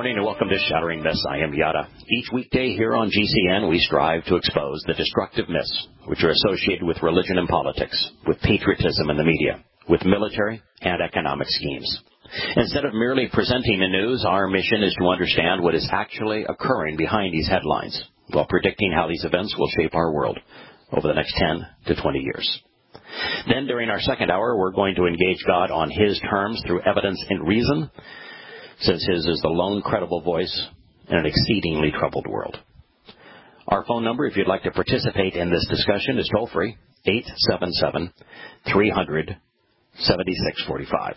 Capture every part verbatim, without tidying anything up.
morning and welcome to Shattering Myths. I am Yada. Each weekday here on G C N, we strive to expose the destructive myths which are associated with religion and politics, with patriotism in the media, with military and economic schemes. Instead of merely presenting the news, our mission is to understand what is actually occurring behind these headlines, while predicting how these events will shape our world over the next ten to twenty years. Then, during our second hour, we're going to engage God on His terms through evidence and reason, since His is the lone credible voice in an exceedingly troubled world. Our phone number, if you'd like to participate in this discussion, is toll-free, eight seven seven, three hundred, seventy-six forty-five.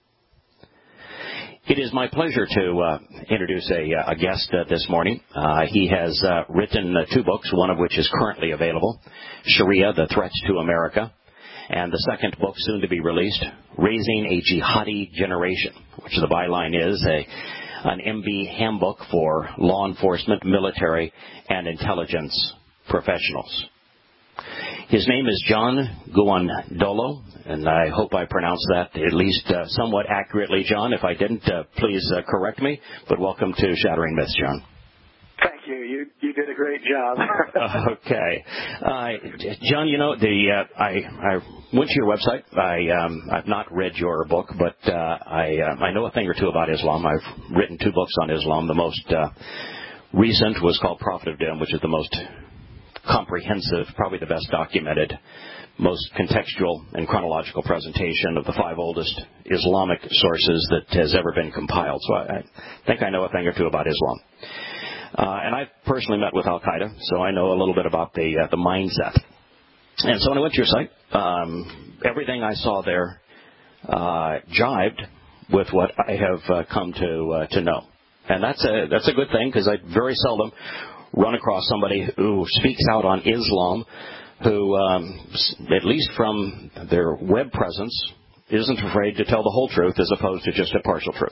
It is my pleasure to uh, introduce a, a guest uh, this morning. Uh, he has uh, written uh, two books, one of which is currently available, Sharia, The Threats to America, and the second book, soon to be released, Raising a Jihadi Generation, which the byline is a, an M B handbook for law enforcement, military, and intelligence professionals. His name is John Guandolo, and I hope I pronounced that at least uh, somewhat accurately, John. If I didn't, uh, please uh, correct me. But welcome to Shattering Myths, John. Thank you. You you did a great job. Okay, uh, John. You know, the uh, I I went to your website. I um, I've not read your book, but uh, I uh, I know a thing or two about Islam. I've written two books on Islam. The most uh, recent was called Prophet of Doom, which is the most comprehensive, probably the best documented, most contextual and chronological presentation of the five oldest Islamic sources that has ever been compiled. So I, I think I know a thing or two about Islam. Uh, and I've personally met with Al-Qaeda, so I know a little bit about the uh, the mindset. And so when I went to your site, um, everything I saw there uh, jived with what I have uh, come to uh, to know. And that's a that's a good thing, because I very seldom run across somebody who speaks out on Islam who, um, at least from their web presence, isn't afraid to tell the whole truth as opposed to just a partial truth.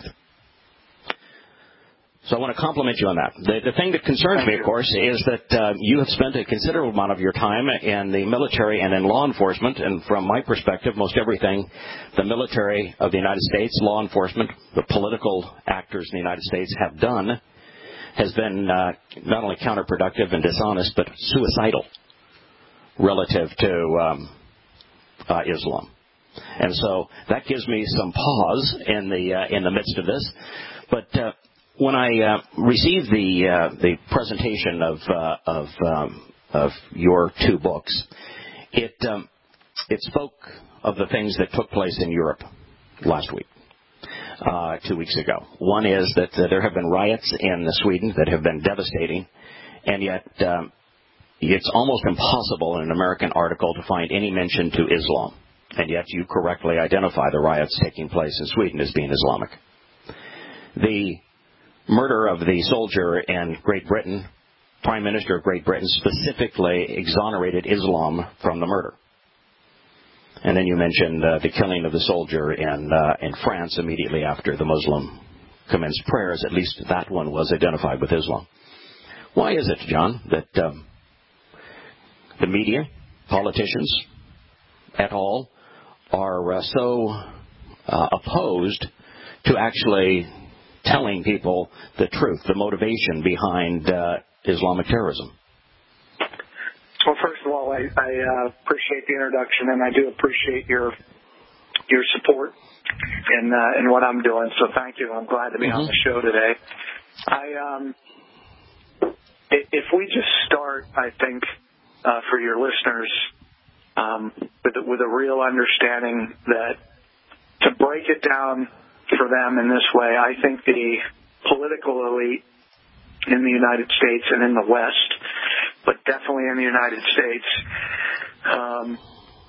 So I want to compliment you on that. The, the thing that concerns me, of course, is that uh, you have spent a considerable amount of your time in the military and in law enforcement, and from my perspective, most everything the military of the United States, law enforcement, the political actors in the United States have done has been uh, not only counterproductive and dishonest, but suicidal relative to um, uh, Islam. And so that gives me some pause in the uh, in the midst of this. But uh, when I uh, received the uh, the presentation of uh, of um, of your two books, it um, it spoke of the things that took place in Europe last week. Uh, two weeks ago. One is that uh, there have been riots in Sweden that have been devastating, and yet um, it's almost impossible in an American article to find any mention to Islam. And yet you correctly identify the riots taking place in Sweden as being Islamic. The murder of the soldier in Great Britain, Prime Minister of Great Britain specifically exonerated Islam from the murder. And then you mentioned uh, the killing of the soldier in uh, in France immediately after the Muslim commenced prayers. At least that one was identified with Islam. Why is it, John, that um, the media, politicians, et al., are uh, so uh, opposed to actually telling people the truth, the motivation behind uh, Islamic terrorism? Well, first of all, I, I uh, appreciate the introduction, and I do appreciate your your support in uh, in what I'm doing. So thank you. I'm glad to be mm-hmm. on the show today. I um, if we just start, I think, uh, for your listeners, um, with with a real understanding that to break it down for them in this way, I think the political elite in the United States and in the West, but definitely in the United States, um,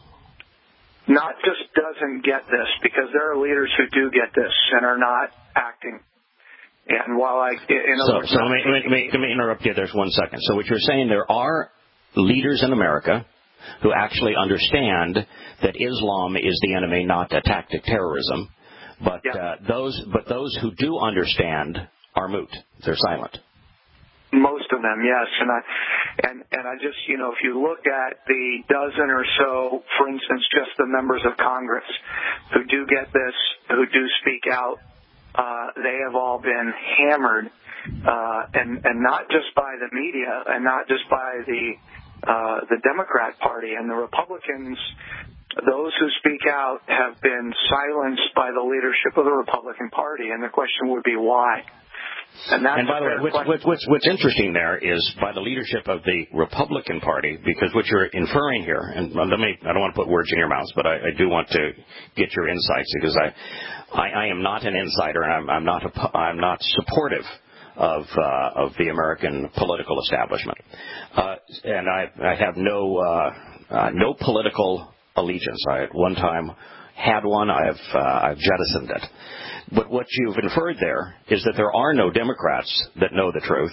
not just doesn't get this, because there are leaders who do get this and are not acting. And while I, in so, other so let me, let, me, let me interrupt you there for one second. So what you're saying, there are leaders in America who actually understand that Islam is the enemy, not a tactic terrorism, but yeah. uh, those, but those who do understand are moot. They're silent. Most of them, yes, and I and and I just you know if you look at the dozen or so, for instance, just the members of Congress who do get this, who do speak out uh, they have all been hammered, uh, and and not just by the media, and not just by the uh, the Democrat Party and the Republicans. Those who speak out have been silenced by the leadership of the Republican Party, and the question would be why. And, that's and by the way, what's, what's, what's, what's interesting there is by the leadership of the Republican Party, because what you're inferring here, and let me, I don't want to put words in your mouth, but I, I do want to get your insights, because I, I, I am not an insider, and I'm, I'm not, a, I'm not supportive of, uh, of the American political establishment, uh, and I, I have no, uh, uh, no political allegiance. I at one time had one. I've, uh, I've jettisoned it. But what you've inferred there is that there are no Democrats that know the truth,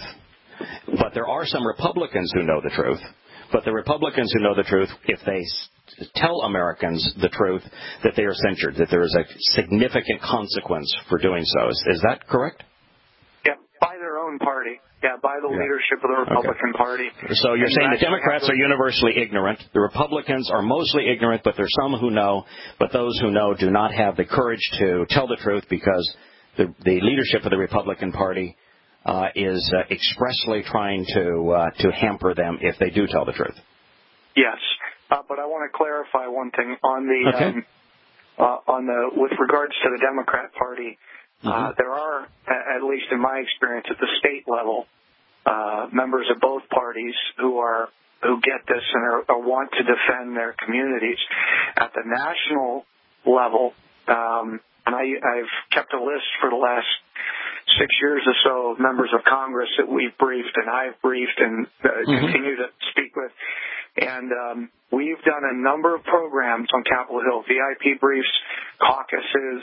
but there are some Republicans who know the truth. But the Republicans who know the truth, if they s- tell Americans the truth, that they are censured, that there is a significant consequence for doing so. Is, is that correct? Yeah, by their own party. Yeah, by the yeah. leadership of the Republican okay. Party. So you're and saying the Democrats are universally ignorant, the Republicans are mostly ignorant, but there's some who know, but those who know do not have the courage to tell the truth because the, the leadership of the Republican Party uh, is uh, expressly trying to uh, to hamper them if they do tell the truth. Yes, uh, but I want to clarify one thing on the okay. um, uh, on the with regards to the Democrat Party. Uh, mm-hmm. There are, at least in my experience, at the state level, uh, members of both parties who are who get this and are, are want to defend their communities. At the national level, um, and I, I've kept a list for the last six years or so of members of Congress that we've briefed and I've briefed and uh, mm-hmm. continue to speak with. And um, we've done a number of programs on Capitol Hill, V I P briefs, caucuses,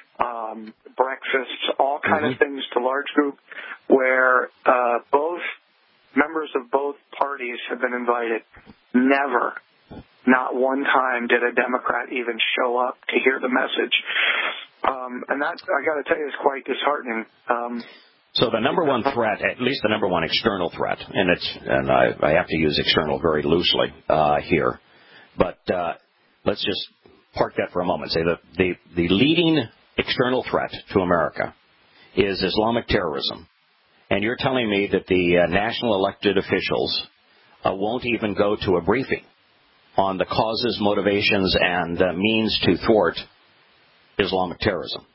um, breakfasts, all kind mm-hmm. of things to large group where uh, both members of both parties have been invited. Never, not one time did a Democrat even show up to hear the message. Um, and that, I got to tell you, is quite disheartening. Um, So the number one threat, at least the number one external threat, and it's and I, I have to use external very loosely uh, here, but uh, let's just park that for a moment. Say that the, the leading external threat to America is Islamic terrorism, and you're telling me that the uh, national elected officials uh, won't even go to a briefing on the causes, motivations, and uh, means to thwart Islamic terrorism.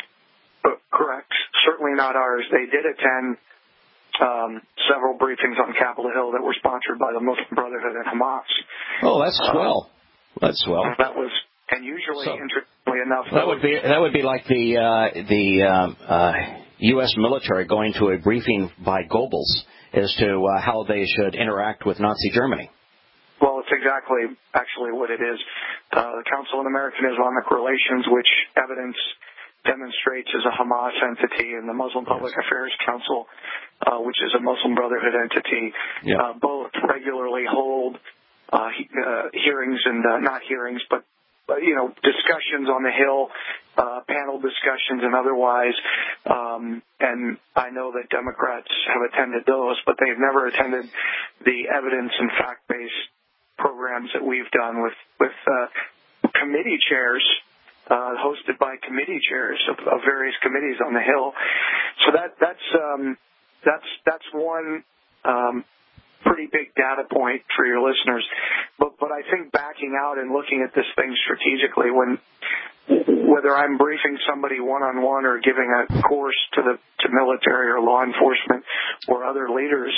Correct. Certainly not ours. They did attend um, several briefings on Capitol Hill that were sponsored by the Muslim Brotherhood and Hamas. Oh, that's swell. Uh, that's swell. That was, and usually, so, interestingly enough, that would be that would be like the uh, the uh, uh, U S military going to a briefing by Goebbels as to uh, how they should interact with Nazi Germany. Well, it's exactly actually what it is. Uh, the Council on American Islamic Relations, which evidence demonstrates as a Hamas entity, and the Muslim Public yes. Affairs Council, uh, which is a Muslim Brotherhood entity, yep. uh, both regularly hold uh, he, uh, hearings and uh, not hearings, but uh, you know discussions on the Hill, uh, panel discussions and otherwise. Um, and I know that Democrats have attended those, but they've never attended the evidence and fact-based programs that we've done with with uh, committee chairs. Uh, hosted by committee chairs of, of various committees on the Hill, so that that's um, that's that's one um, pretty big data point for your listeners. But but I think backing out and looking at this thing strategically, when whether I'm briefing somebody one on one or giving a course to the to military or law enforcement or other leaders,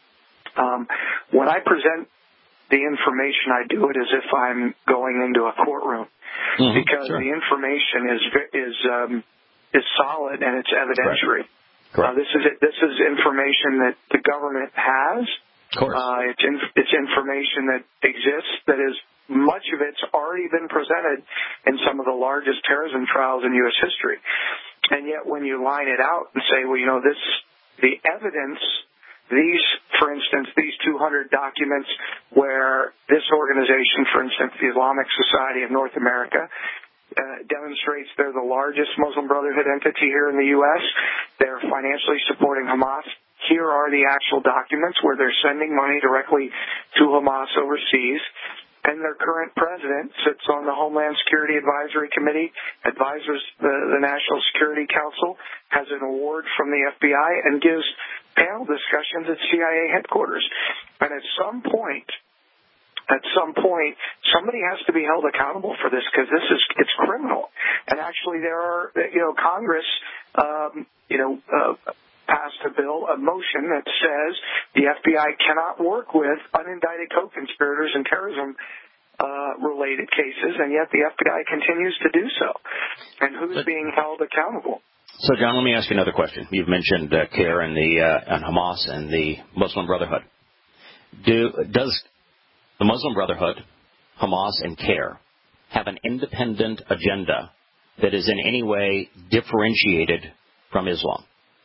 um, when I present the information, I do it as if I'm going into a courtroom. Mm-hmm, because sure. the information is is um, is solid and it's evidentiary. Correct. Correct. Uh, this is this is information that the government has. Of course. Uh, it's in, it's information that exists. That is much of it's already been presented in some of the largest terrorism trials in U S history. And yet, when you line it out and say, well, you know, this the evidence. These, for instance, these two hundred documents where this organization, for instance, the Islamic Society of North America, uh, demonstrates they're the largest Muslim Brotherhood entity here in the U S. They're financially supporting Hamas. Here are the actual documents where they're sending money directly to Hamas overseas. and their current president sits on the Homeland Security Advisory Committee, advises the, the National Security Council, has an award from the F B I, and gives panel discussions at C I A headquarters. And at some point, at some point, somebody has to be held accountable for this because this is, it's criminal. And actually there are, you know, Congress, um, you know, uh, passed a bill, a motion that says the F B I cannot work with unindicted co-conspirators in terrorism uh, related cases, and yet the F B I continues to do so. And who's but, being held accountable? So, John, let me ask you another question. You've mentioned uh, CAIR and the uh, and Hamas and the Muslim Brotherhood. Do does the Muslim Brotherhood, Hamas, and CAIR have an independent agenda that is in any way differentiated from Islam?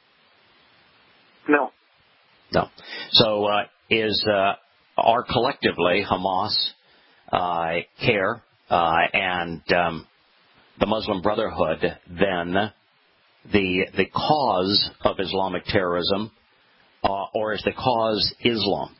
No. No. So uh, is uh, are collectively Hamas, uh, CAIR, uh, and um, the Muslim Brotherhood then the the cause of Islamic terrorism, uh, or is the cause Islam?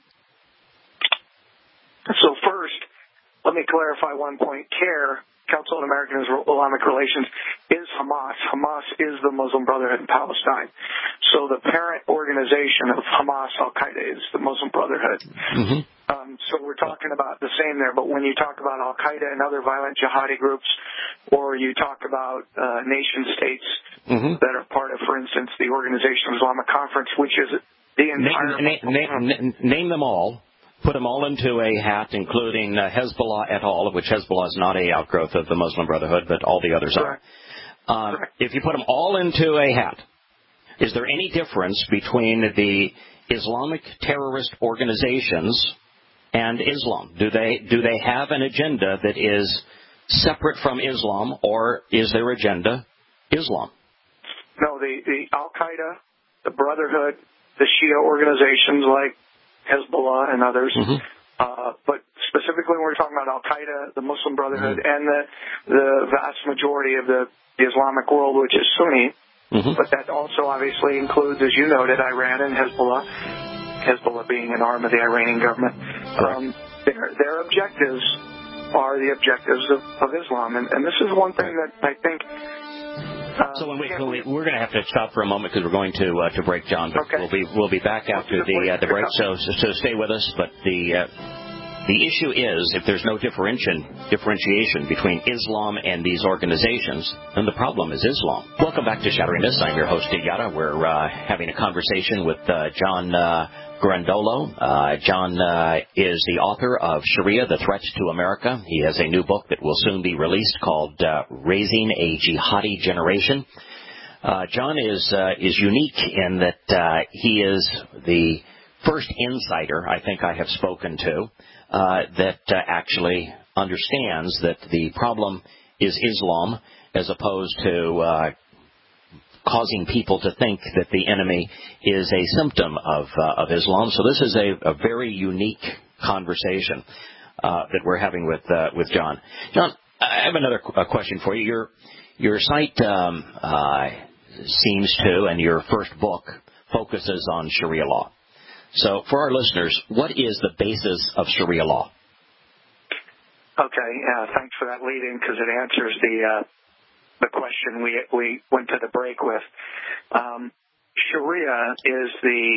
So first, let me clarify one point. CAIR, Council on American Islamic Relations, is Hamas. Hamas is the Muslim Brotherhood in Palestine. So the parent organization of Hamas, Al-Qaeda, is the Muslim Brotherhood. Mm-hmm. Um, so we're talking about the same there. But when you talk about Al-Qaeda and other violent jihadi groups, or you talk about uh, nation states mm-hmm. that are part of, for instance, the Organization of Islamic Conference, which is the entire... Name, name, name, name them all. Put them all into a hat, including uh, Hezbollah et al., which Hezbollah is not a outgrowth of the Muslim Brotherhood, but all the others Correct. are. Uh, if you put them all into a hat, is there any difference between the Islamic terrorist organizations and Islam? Do they do they have an agenda that is separate from Islam, or is their agenda Islam? No, the, the Al-Qaeda, the Brotherhood, the Shia organizations like Hezbollah and others, mm-hmm. uh, but specifically when we're talking about Al-Qaeda, the Muslim Brotherhood, mm-hmm. and the, the vast majority of the, the Islamic world, which is Sunni, mm-hmm. but that also obviously includes, as you noted, Iran and Hezbollah, Hezbollah being an arm of the Iranian government. Um, their, their objectives are the objectives of, of Islam, and, and this is one thing that I think... Uh, so when we, when we, we're going to have to stop for a moment because we're going to uh, to break, John. But okay. we'll be we'll be back after the uh, the break. So so stay with us. But the uh, the issue is, if there's no differentiation differentiation between Islam and these organizations, then the problem is Islam. Welcome back to Shattering Myths. I'm your host, Steve Yada. We're uh, having a conversation with uh, John uh, Grandolo. Uh, John uh, is the author of Sharia: The Threats to America. He has a new book that will soon be released called uh, Raising a Jihadi Generation. Uh, John is uh, is unique in that uh, he is the first insider I think I have spoken to uh, that uh, actually understands that the problem is Islam as opposed to uh, causing people to think that the enemy is a symptom of uh, of Islam. So this is a, a very unique conversation uh, that we're having with uh, with John. John, I have another qu- a question for you. Your your site um, uh, seems to, and your first book focuses on Sharia law. So for our listeners, what is the basis of Sharia law? Okay, uh, thanks for that lead-in because it answers the uh, the question we we went to the break with. Um, Sharia is the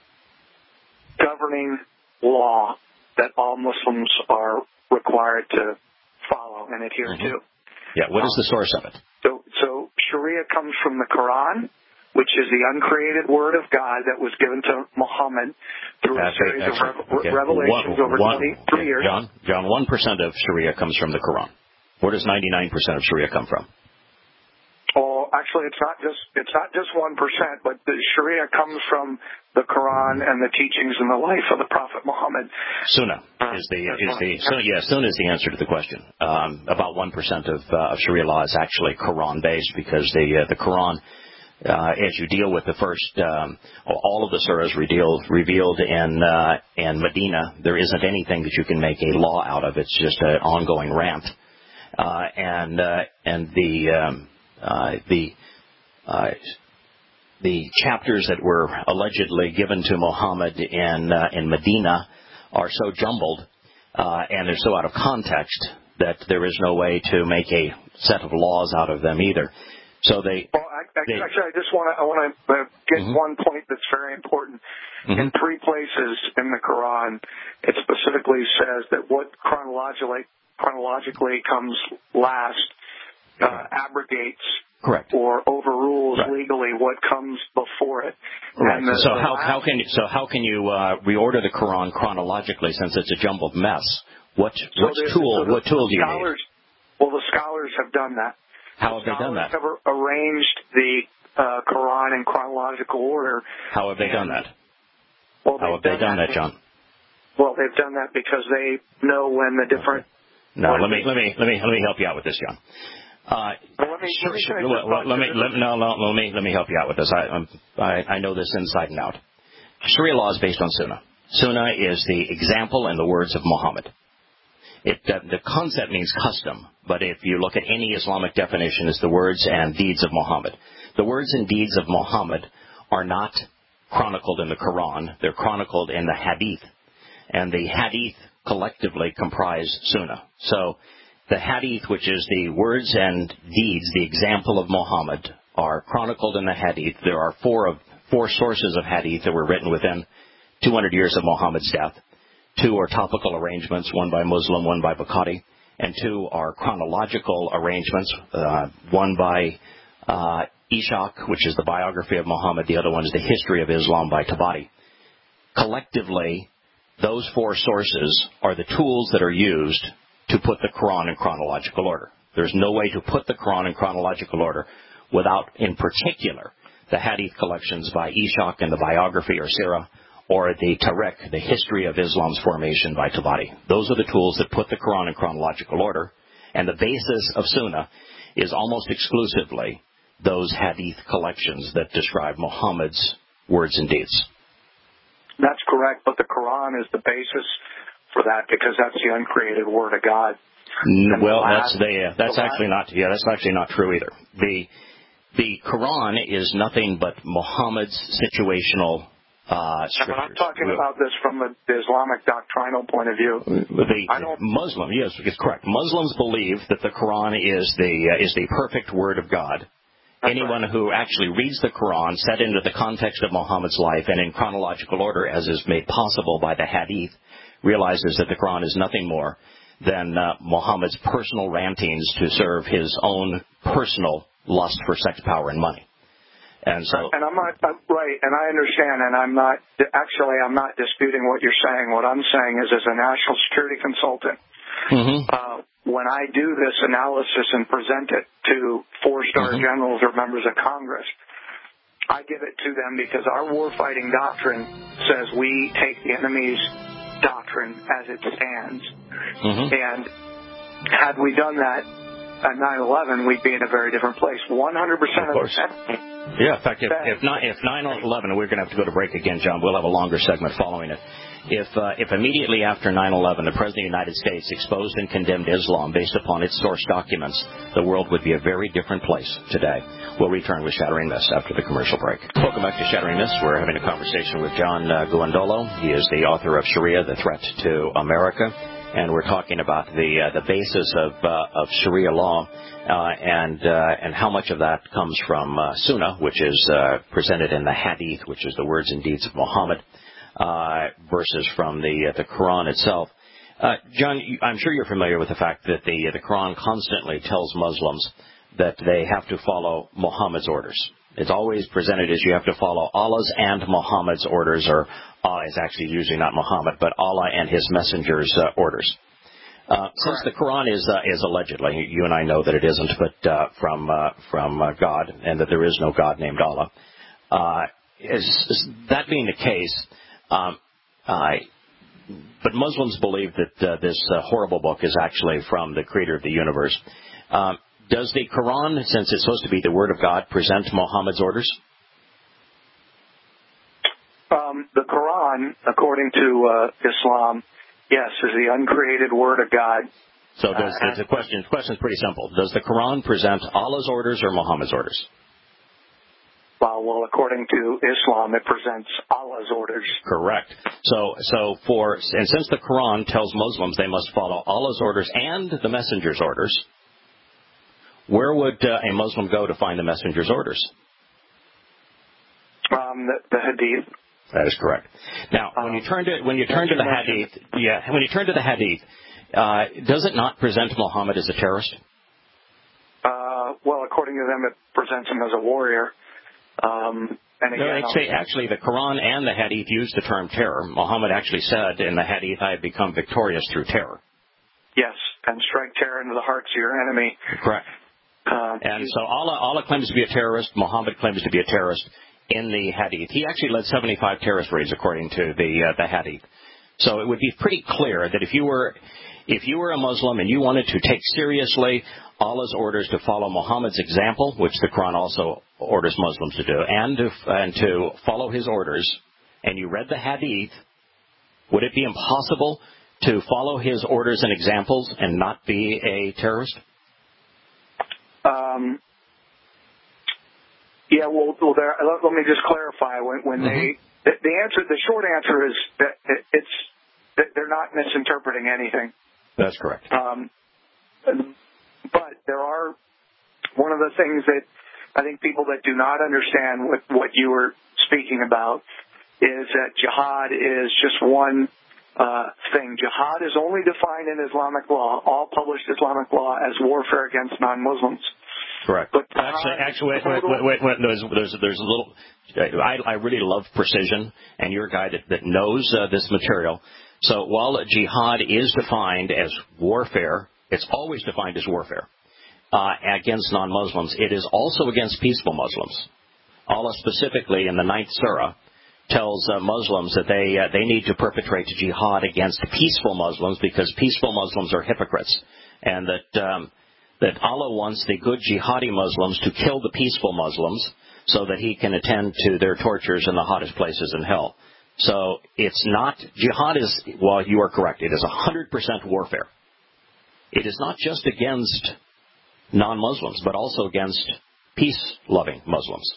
governing law that all Muslims are required to follow and adhere mm-hmm. to. Yeah, what is the source of it? So, so Sharia comes from the Quran, which is the uncreated word of God that was given to Muhammad through that's a series right, of re- okay. revelations one, over one, twenty-three okay. years. John, John, one percent of Sharia comes from the Quran. Where does ninety-nine percent of Sharia come from? Well, actually, it's not just it's not just one percent, but the Sharia comes from the Quran and the teachings and the life of the Prophet Muhammad. Sunnah is the is the so yeah Sunnah is the answer to the question. Um, about one percent of uh, of Sharia law is actually Quran based because the uh, the Quran, uh, as you deal with the first um, all of the surahs revealed revealed in uh, in Medina, there isn't anything that you can make a law out of. It's just an ongoing rant, uh, and uh, and the um, Uh, the uh, the chapters that were allegedly given to Muhammad in uh, in Medina are so jumbled uh, and they're so out of context that there is no way to make a set of laws out of them either. So they. Well, I, I, they actually, I just want to I want to uh, get mm-hmm. one point that's very important. Mm-hmm. In three places in the Quran, it specifically says that what chronologically chronologically comes last uh, abrogates. Correct. Or overrules right. legally what comes before it. Right. And the, so the how last, how can you, so how can you uh, reorder the Quran chronologically since it's a jumbled mess? What so which tool so what tool do you scholars, need? Well, the scholars have done that. How the have they done that? Have arranged the uh, Quran in chronological order. How have they done that? Well, how have they done that, that, John? Well, they've done that because they know when the different. Okay. No, let me let me let me let me help you out with this, John. Uh, well, let me, sure, let me, sure, let, let me let, no, no, let me let me help you out with this. I, I'm, I I know this inside and out. Sharia law is based on Sunnah. Sunnah is the example and the words of Muhammad. It uh, the concept means custom, but if you look at any Islamic definition, it's the words and deeds of Muhammad. The words and deeds of Muhammad are not chronicled in the Quran; they're chronicled in the Hadith, and the Hadith collectively comprise Sunnah. So. The Hadith, which is the words and deeds, the example of Muhammad, are chronicled in the Hadith. There are four of four sources of Hadith that were written within two hundred years of Muhammad's death. Two are topical arrangements, one by Muslim, one by Bukhari, and two are chronological arrangements, uh, one by uh, Ishaq, which is the biography of Muhammad. The other one is the history of Islam by Tabari. Collectively, those four sources are the tools that are used to put the Quran in chronological order. There's no way to put the Quran in chronological order without, in particular, the Hadith collections by Ishaq and the biography or Sirah, or the Tariq, the history of Islam's formation by Tabari. Those are the tools that put the Quran in chronological order, and the basis of Sunnah is almost exclusively those Hadith collections that describe Muhammad's words and deeds. That's correct, but the Quran is the basis for that because that's the uncreated Word of God. And well, that's the, uh, that's actually not yeah that's actually not true either. The the Quran is nothing but Muhammad's situational uh, scriptures. I'm talking about this from the Islamic doctrinal point of view. The I don't, Muslim, yes, it's correct. Muslims believe that the Quran is the uh, is the perfect Word of God. Anyone right. who actually reads the Quran set into the context of Muhammad's life and in chronological order, as is made possible by the Hadith, realizes that the Quran is nothing more than uh, Muhammad's personal rantings to serve his own personal lust for sex, power, and money. And so, and I'm not I'm, right, and I understand, and I'm not actually I'm not disputing what you're saying. What I'm saying is, as a national security consultant, mm-hmm. uh, when I do this analysis and present it to four-star mm-hmm. generals or members of Congress, I give it to them because our warfighting doctrine says we take the enemy's doctrine as it stands. Mm-hmm. And had we done that at nine eleven, we'd be in a very different place. one hundred percent of, of the enemy. Yeah, in fact, if, if, not, if nine eleven, we're going to have to go to break again, John. We'll have a longer segment following it. If, uh, if immediately after nine eleven, the President of the United States exposed and condemned Islam based upon its source documents, the world would be a very different place today. We'll return with Shattering Myths after the commercial break. Welcome back to Shattering Myths. We're having a conversation with John uh, Guandolo. He is the author of Sharia, The Threat to America. And we're talking about the uh, the basis of uh, of Sharia law uh, and uh, and how much of that comes from uh, Sunnah, which is uh, presented in the Hadith, which is the words and deeds of Muhammad, uh, versus from the uh, the Quran itself. Uh, John, I'm sure you're familiar with the fact that the the Quran constantly tells Muslims that they have to follow Muhammad's orders. It's always presented as you have to follow Allah's and Muhammad's orders, or Allah is actually usually not Muhammad, but Allah and His Messenger's uh, orders. Uh, since the Quran is uh, is allegedly, you and I know that it isn't, but uh, from uh, from uh, God, and that there is no God named Allah. Uh, is, is that being the case, um, I, but Muslims believe that uh, this uh, horrible book is actually from the Creator of the universe. Um, Does the Quran, since it's supposed to be the Word of God, present Muhammad's orders? Um, the Quran, according to uh, Islam, yes, is the uncreated Word of God. So does, uh, the question the question is pretty simple. Does the Quran present Allah's orders or Muhammad's orders? Uh, well, according to Islam, it presents Allah's orders. Correct. So, so for and since the Quran tells Muslims they must follow Allah's orders and the Messenger's orders, where would uh, a Muslim go to find the Messenger's orders? Um, the, the Hadith. That is correct. Now, when you turn to when you turn to the Hadith, yeah, when you turn to the Hadith, uh, does it not present Muhammad as a terrorist? Uh, well, according to them, it presents him as a warrior. Um, and again, no, actually, actually, the Quran and the Hadith use the term terror. Muhammad actually said in the Hadith, "I have become victorious through terror." Yes, and strike terror into the hearts of your enemy. Correct. Uh, and so Allah, Allah claims to be a terrorist. Muhammad claims to be a terrorist in the Hadith. He actually led seventy-five terrorist raids according to the uh, the Hadith. So it would be pretty clear that if you were if you were a Muslim and you wanted to take seriously Allah's orders to follow Muhammad's example, which the Quran also orders Muslims to do, and to, and to follow his orders, and you read the Hadith, would it be impossible to follow his orders and examples and not be a terrorist? Um, yeah, well, well there, let, let me just clarify. When, when mm-hmm. they, the, the answer, the short answer is that it's that they're not misinterpreting anything. That's correct. Um, but there are one of the things that I think people that do not understand what, what you were speaking about is that jihad is just one uh, thing. Jihad is only defined in Islamic law, all published Islamic law, as warfare against non-Muslims. Correct. But actually, actually, wait, wait, wait, wait, wait. There's, there's, there's a little. I, I really love precision, and you're a guy that, that knows uh, this material. So while jihad is defined as warfare, it's always defined as warfare uh, against non-Muslims. It is also against peaceful Muslims. Allah specifically in the ninth surah tells uh, Muslims that they uh, they need to perpetrate jihad against peaceful Muslims because peaceful Muslims are hypocrites, and that um, that Allah wants the good jihadi Muslims to kill the peaceful Muslims so that He can attend to their tortures in the hottest places in hell. So it's not jihad is well, you are correct. It is a hundred percent warfare. It is not just against non-Muslims, but also against peace-loving Muslims.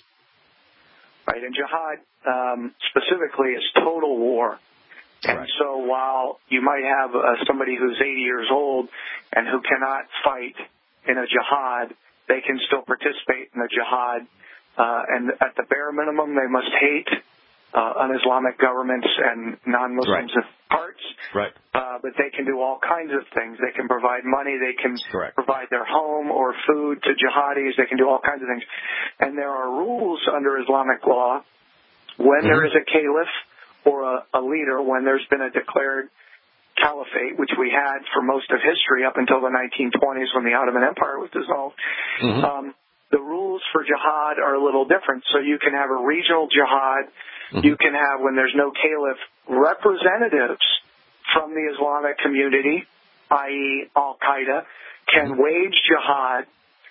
Right, and jihad um, specifically is total war. Correct. And so while you might have uh, somebody who's eighty years old and who cannot fight in a jihad, they can still participate in a jihad. Uh, and at the bare minimum, they must hate uh, un-Islamic governments and non-Muslims right. of parts. Right. Uh, but they can do all kinds of things. They can provide money. They can Correct. provide their home or food to jihadis. They can do all kinds of things. And there are rules under Islamic law when mm-hmm. there is a caliph or a, a leader, when there's been a declared caliphate, which we had for most of history up until the nineteen twenties when the Ottoman Empire was dissolved. Mm-hmm. Um, the rules for jihad are a little different. So you can have a regional jihad. Mm-hmm. You can have, when there's no caliph, representatives from the Islamic community, that is. Al-Qaeda, can mm-hmm. wage jihad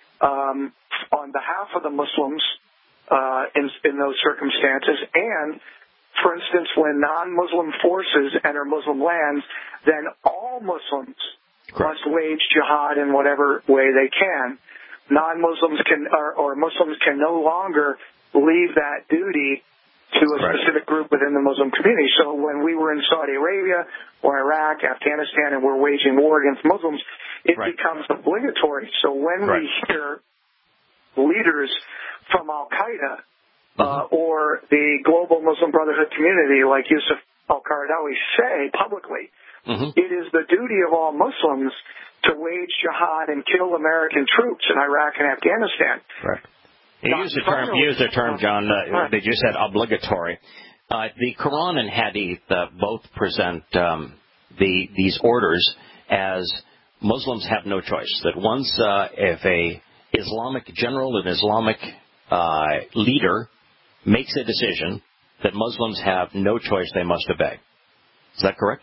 um, on behalf of the Muslims uh, in, in those circumstances. And, for instance, when non-Muslim forces enter Muslim lands, then all Muslims Correct. Must wage jihad in whatever way they can. Non-Muslims can, or, or Muslims can no longer leave that duty to a Correct. Specific group within the Muslim community. So when we were in Saudi Arabia or Iraq, Afghanistan, and we're waging war against Muslims, it right. becomes obligatory. So when right. we hear leaders from Al-Qaeda mm-hmm. uh, or the global Muslim Brotherhood community like Yusuf al-Qaradawi say publicly, mm-hmm. it is the duty of all Muslims to wage jihad and kill American troops in Iraq and Afghanistan. Right. You used the term, you used the term, John, uh, that you said obligatory. Uh, the Quran and Hadith uh, both present um, the these orders as Muslims have no choice. That once uh, if a Islamic general, an Islamic uh, leader makes a decision, that Muslims have no choice; they must obey. Is that correct?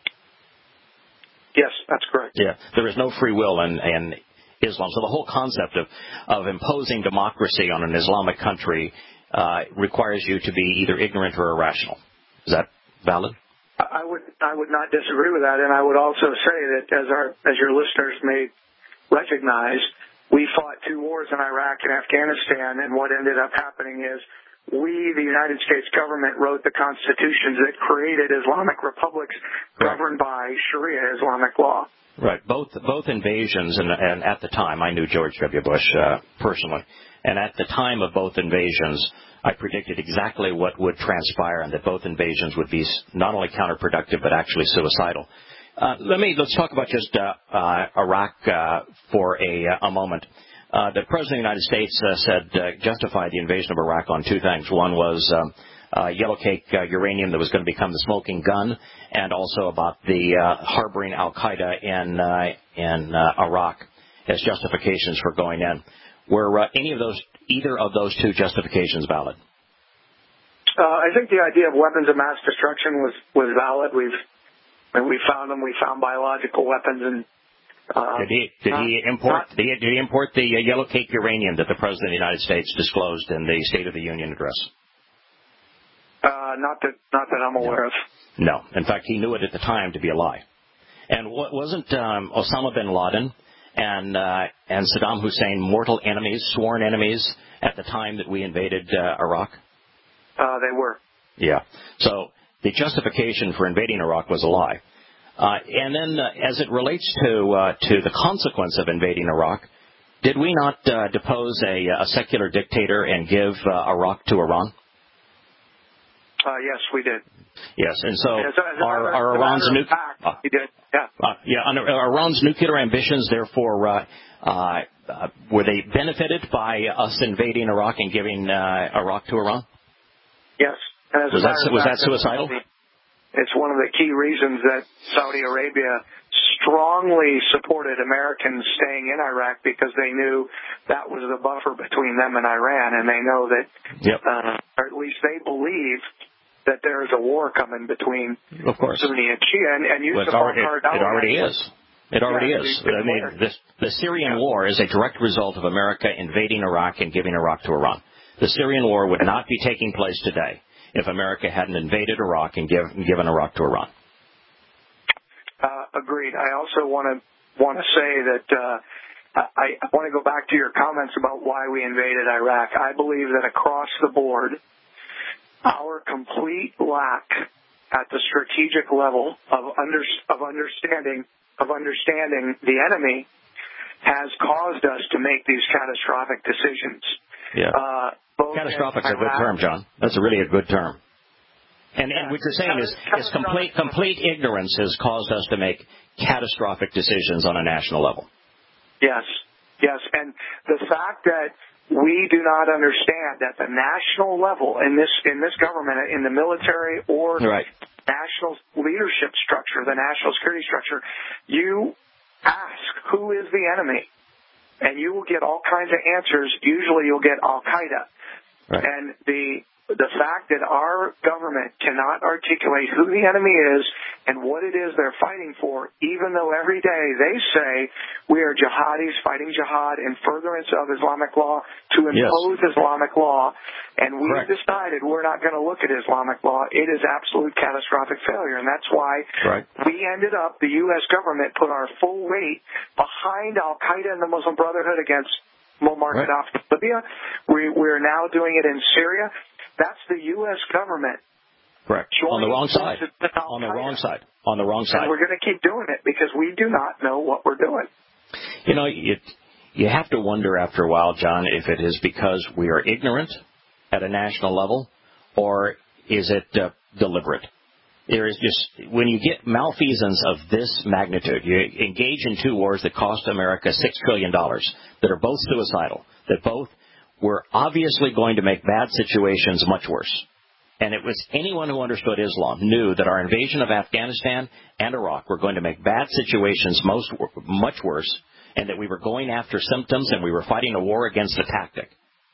Yes, that's correct. Yeah, there is no free will in, in Islam. So the whole concept of, of imposing democracy on an Islamic country uh, requires you to be either ignorant or irrational. Is that valid? I would I would not disagree with that, and I would also say that as our as your listeners may recognize, we fought two wars in Iraq and Afghanistan, and what ended up happening is we, the United States government, wrote the constitutions that created Islamic republics governed by Sharia Islamic law. Right. Both both invasions, and, and at the time, I knew George W. Bush uh, personally, and at the time of both invasions, I predicted exactly what would transpire, and that both invasions would be not only counterproductive but actually suicidal. Uh, let me let's talk about just uh, uh, Iraq uh, for a, a moment. Uh, the President of the United States uh, said uh, justified the invasion of Iraq on two things. One was um, uh, yellow cake uh, uranium that was going to become the smoking gun, and also about the uh, harboring Al-Qaeda in uh, in uh, Iraq as justifications for going in. Were uh, any of those, either of those two justifications valid? Uh, I think the idea of weapons of mass destruction was, was valid. We've and we found them. We found biological weapons, and uh, did he did not, he import not, did he, did he import the uh, yellow cake uranium that the President of the United States disclosed in the State of the Union address? Uh, not that not that I'm aware no. of. No. In fact, he knew it at the time to be a lie. And what, wasn't um, Osama bin Laden and uh, and Saddam Hussein mortal enemies, sworn enemies at the time that we invaded uh, Iraq? Uh, they were. Yeah. So the justification for invading Iraq was a lie. Uh, and then, uh, as it relates to uh, to the consequence of invading Iraq, did we not uh, depose a, a secular dictator and give uh, Iraq to Iran? Uh, yes, we did. Yes, and so as a, as a are, matter, are Iran's nu- nuclear uh, we did. Yeah. Uh, yeah, under, uh, Iran's nuclear ambitions, therefore, uh, uh, uh, were they benefited by us invading Iraq and giving uh, Iraq to Iran? Yes. And as was a that was fact, that suicidal? It's one of the key reasons that Saudi Arabia strongly supported Americans staying in Iraq, because they knew that was the buffer between them and Iran, and they know that, yep. uh, or at least they believe that there is a war coming between of course. Sunni and Shia, and, and Yusuf well, already, al-Qaradawi. It already is. It already yeah, is. I mean, this, the Syrian war is a direct result of America invading Iraq and giving Iraq to Iran. The Syrian war would not be taking place today if America hadn't invaded Iraq and give, given Iraq to Iran. Uh, agreed. I also want to want to say that uh, I, I want to go back to your comments about why we invaded Iraq. I believe that across the board, our complete lack at the strategic level of under, of understanding of understanding the enemy has caused us to make these catastrophic decisions. Yeah. Uh, Catastrophic is a good term, John. That's a really a good term. And, and what you're saying is, is complete complete ignorance has caused us to make catastrophic decisions on a national level. Yes, yes. And the fact that we do not understand at the national level in this in this government, in the military or right. national leadership structure, the national security structure, you ask who is the enemy, and you will get all kinds of answers. Usually you'll get Al-Qaeda. Right. And the the fact that our government cannot articulate who the enemy is and what it is they're fighting for, even though every day they say we are jihadis fighting jihad in furtherance of Islamic law to impose yes. Islamic law, and we've Correct. decided we're not going to look at Islamic law, it is absolute catastrophic failure. And that's why right. we ended up, the U S government put our full weight behind Al-Qaeda and the Muslim Brotherhood against Muammar Gaddafi in Libya. We, we're now doing it in Syria. That's the U S government. Correct. On the wrong side. On the wrong side. On the wrong side. And we're going to keep doing it because we do not know what we're doing. You know, you, you have to wonder after a while, John, if it is because we are ignorant at a national level, or is it uh, deliberate? There is just, when you get malfeasance of this magnitude, you engage in two wars that cost America six trillion dollars, that are both suicidal, that both were obviously going to make bad situations much worse. And it was anyone who understood Islam knew that our invasion of Afghanistan and Iraq were going to make bad situations most much worse, and that we were going after symptoms and we were fighting a war against a tactic.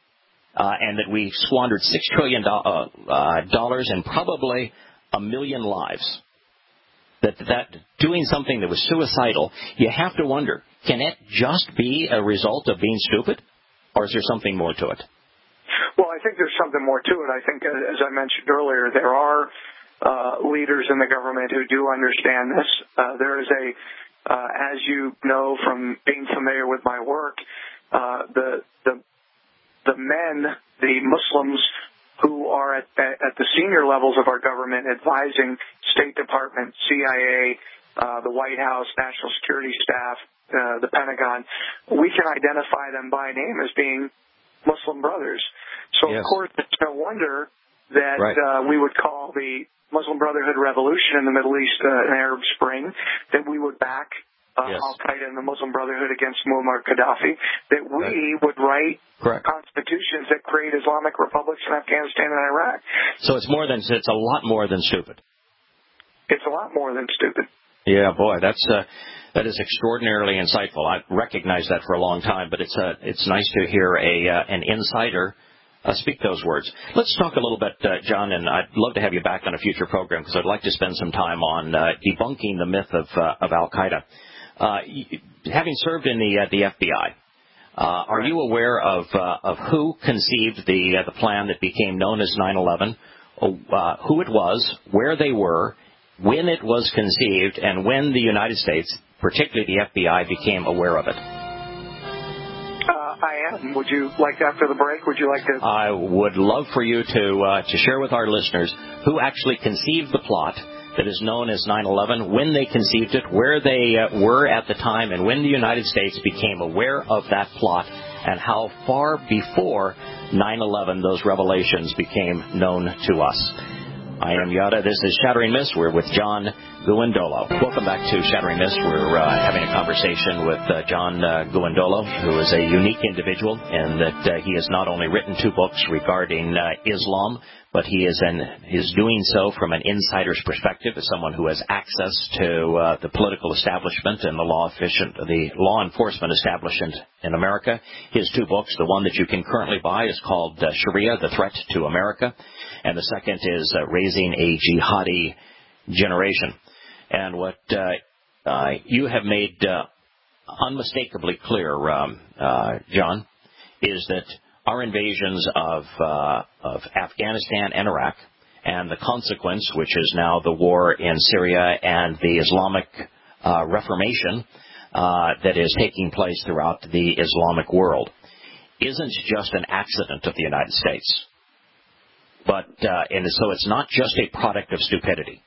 Uh, and that we squandered six trillion dollars uh, uh, dollars and probably a million lives. That, that doing something that was suicidal, you have to wonder, can it just be a result of being stupid? Or is there something more to it? Well, I think there's something more to it. I think, as I mentioned earlier, there are uh, leaders in the government who do understand this. Uh, there is a, uh, as you know from being familiar with my work, uh, the the the men, the Muslims who are at, at the senior levels of our government advising State Department, C I A, uh, the White House, National Security Staff, uh, the Pentagon, we can identify them by name as being Muslim brothers. So, yes. Of course, it's no wonder that right. uh, we would call the Muslim Brotherhood Revolution in the Middle East uh, an Arab Spring, that we would back Uh, yes. Al-Qaeda and the Muslim Brotherhood against Muammar Gaddafi, that we right. would write Correct. constitutions that create Islamic republics in Afghanistan and Iraq. So it's more than it's a lot more than stupid. It's a lot more than stupid. Yeah, boy, that's uh, that is extraordinarily insightful. I recognize that for a long time, but it's uh, it's nice to hear a uh, an insider uh, speak those words. Let's talk a little bit, uh, John, and I'd love to have you back on a future program because I'd like to spend some time on uh, debunking the myth of uh, of Al-Qaeda. Uh, having served in the uh, the F B I, uh, are you aware of uh, of who conceived the uh, the plan that became known as nine eleven, uh, who it was, where they were, when it was conceived, and when the United States, particularly the F B I, became aware of it? Uh, I am. Would you like after the break? Would you like to? I would love for you to uh, to share with our listeners who actually conceived the plot that is known as nine eleven, when they conceived it, where they uh, were at the time, and when the United States became aware of that plot, and how far before nine eleven those revelations became known to us. I am Yada. This is Shattering Myths. We're with John Guindolo. Welcome back to Shattering Myths. We're uh, having a conversation with uh, John uh, Guindolo, who is a unique individual in that uh, he has not only written two books regarding uh, Islam, but he is an, is doing so from an insider's perspective, as someone who has access to uh, the political establishment and the law efficient, the law enforcement establishment in America. His two books, the one that you can currently buy is called uh, Sharia, The Threat to America, and the second is uh, Raising a Jihadi Generation. And what uh, uh, you have made uh, unmistakably clear, um, uh, John, is that our invasions of, uh, of Afghanistan and Iraq, and the consequence, which is now the war in Syria and the Islamic uh, Reformation uh, that is taking place throughout the Islamic world, isn't just an accident of the United States. But uh, and so it's not just a product of stupidity,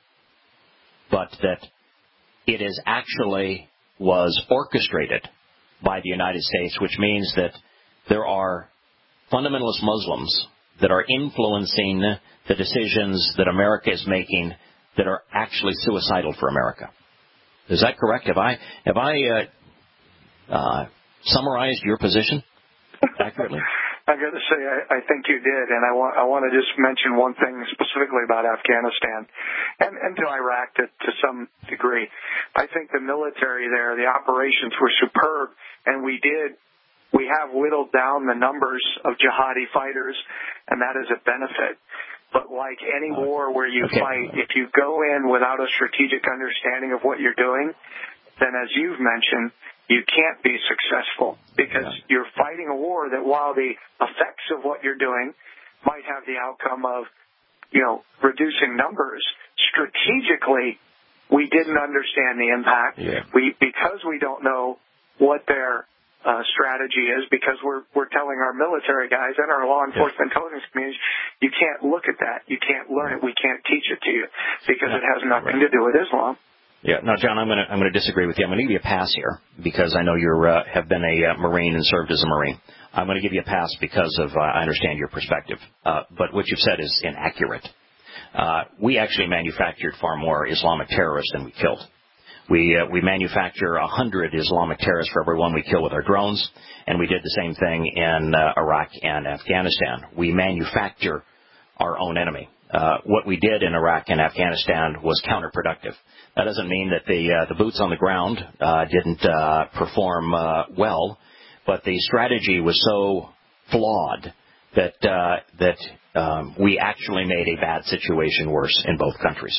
but that it is actually was orchestrated by the United States, which means that there are fundamentalist Muslims that are influencing the decisions that America is making that are actually suicidal for America. Is that correct? Have I have I uh, uh, summarized your position accurately? I got to say, I, I think you did, and I want I want to just mention one thing specifically about Afghanistan and, and to Iraq to, to some degree. I think the military there, the operations were superb, and we did. We have whittled down the numbers of jihadi fighters, and that is a benefit. But like any war where you okay. fight, if you go in without a strategic understanding of what you're doing, then as you've mentioned, you can't be successful because yeah. you're fighting a war that while the effects of what you're doing might have the outcome of, you know, reducing numbers, strategically we didn't understand the impact. Yeah. We because we don't know what their Uh, strategy is, because we're we're telling our military guys and our law enforcement yeah. intelligence communities, you can't look at that, you can't learn it, we can't teach it to you because yeah. it has nothing right. to do with Islam. Yeah. Now, John, I'm going to I'm going to disagree with you. I'm going to give you a pass here because I know you uh, have been a uh, Marine and served as a Marine. I'm going to give you a pass because of uh, I understand your perspective, uh, but what you've said is inaccurate. Uh, we actually manufactured far more Islamic terrorists than we killed. We uh, we manufacture a hundred Islamic terrorists for every one we kill with our drones, and we did the same thing in uh, Iraq and Afghanistan. We manufacture our own enemy. Uh, what we did in Iraq and Afghanistan was counterproductive. That doesn't mean that the uh, the boots on the ground uh, didn't uh, perform uh, well, but the strategy was so flawed that uh, that um, we actually made a bad situation worse in both countries.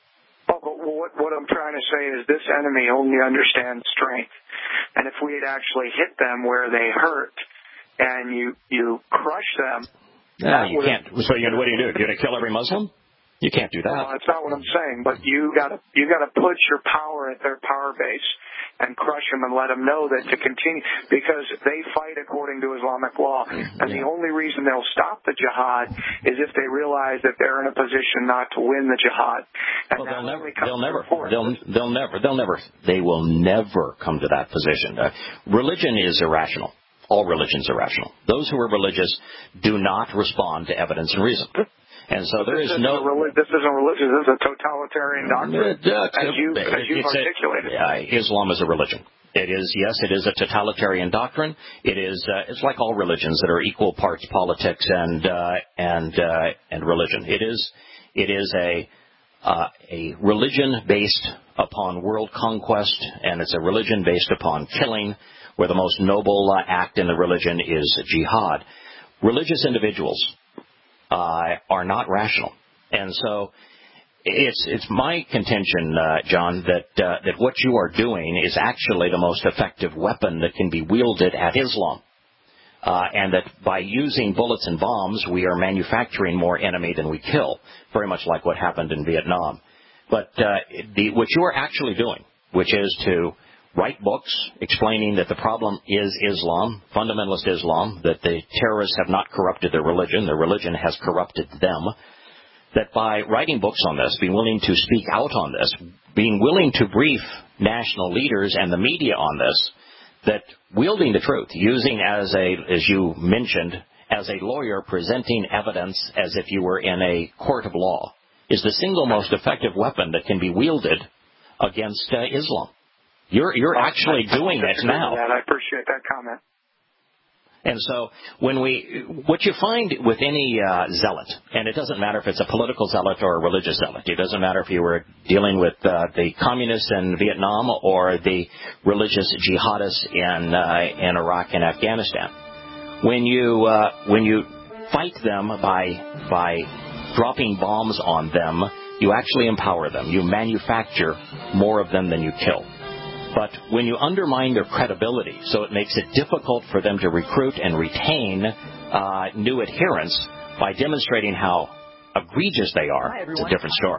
What, what I'm trying to say is this enemy only understands strength. And if we had actually hit them where they hurt and you you crush them... No, you can't. So you, what do you do? You're going to kill every Muslim? You can't do that. No, that's not what I'm saying. But you got to you got to put your power at their power base. and crush them and let them know that to continue, because they fight according to Islamic law. And the only reason they'll stop the jihad is if they realize that they're in a position not to win the jihad. And well, they'll never, they'll never, they'll, they'll never, they'll never, they will never come to that position. Uh, religion is irrational. All religions are rational. Those who are religious do not respond to evidence and reason. And so there is no... Relig- this isn't religious. This is a totalitarian doctrine, uh, as, you, as you've articulated. A, uh, Islam is a religion. It is, yes, it is a totalitarian doctrine. It is, uh, it's like all religions that are equal parts politics and uh, and uh, and religion. It is, it is a uh, a religion based upon world conquest, and it's a religion based upon killing, where the most noble uh, act in the religion is jihad. Religious individuals Uh, are not rational, and so it's it's my contention, uh, John, that uh, that what you are doing is actually the most effective weapon that can be wielded at Islam, uh, and that by using bullets and bombs, we are manufacturing more enemy than we kill, very much like what happened in Vietnam. But uh, the, what you are actually doing, which is to write books explaining that the problem is Islam, fundamentalist Islam, that the terrorists have not corrupted their religion, their religion has corrupted them, that by writing books on this, being willing to speak out on this, being willing to brief national leaders and the media on this, that wielding the truth, using as a, as you mentioned, as a lawyer presenting evidence as if you were in a court of law, is the single most effective weapon that can be wielded against uh, Islam. You're you're actually doing it now. I appreciate that comment. And so when we, what you find with any uh, zealot, and it doesn't matter if it's a political zealot or a religious zealot, it doesn't matter if you were dealing with uh, the communists in Vietnam or the religious jihadists in uh, in Iraq and Afghanistan, when you uh, when you fight them by by dropping bombs on them, you actually empower them. You manufacture more of them than you kill. But when you undermine their credibility, so it makes it difficult for them to recruit and retain uh, new adherents by demonstrating how egregious they are, it's a different story.